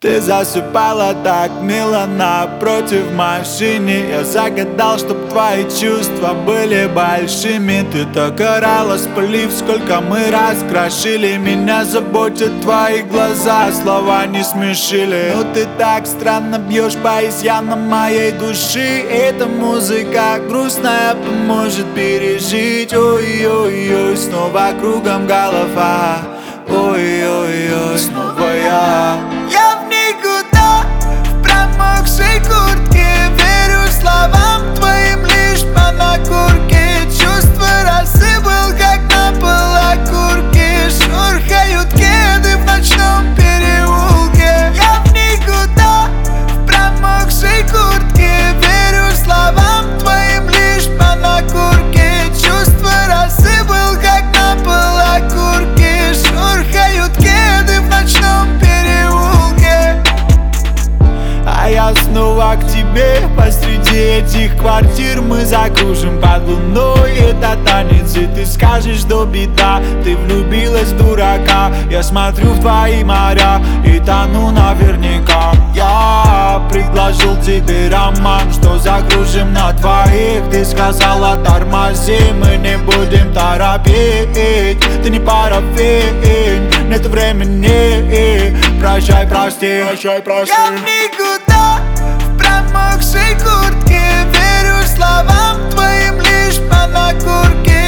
Ты засыпала так мило напротив в машине. Я загадал, чтоб твои чувства были большими. Ты так орала, спалив, сколько мы раскрошили. Меня заботят твои глаза, слова не смешили. Но ты так странно бьешь по изъянам моей души. Эта музыка грустная поможет пережить. Ой-ой-ой, снова кругом голова. Ой-ой-ой, снова я в никуда, в промокшей куртке. Верю словам твоим лишь по накурке. Чувства рассыпал, как на пол окурки. Шурхают кеды в ночном переулке. Я в никуда, в промокшей куртке. Верю словам твоим лишь по накурке. Чувства рассыпал, как на пол окурки. Шурхают кеды в ночном переулке. А я снова к тебе. Посреди этих квартир мы закружим под луной. Это танец, и ты скажешь, что беда. Ты влюбилась в дурака. Я смотрю в твои моря и тону наверняка. Я предложил тебе роман, что закружим на двоих. Ты сказала, тормози, мы не будем торопить. Ты не парафин, нет времени. Прощай, прости, прощай, прости. Я в никуда, в промокшей куртке. Верю словам твоим лишь по накурке.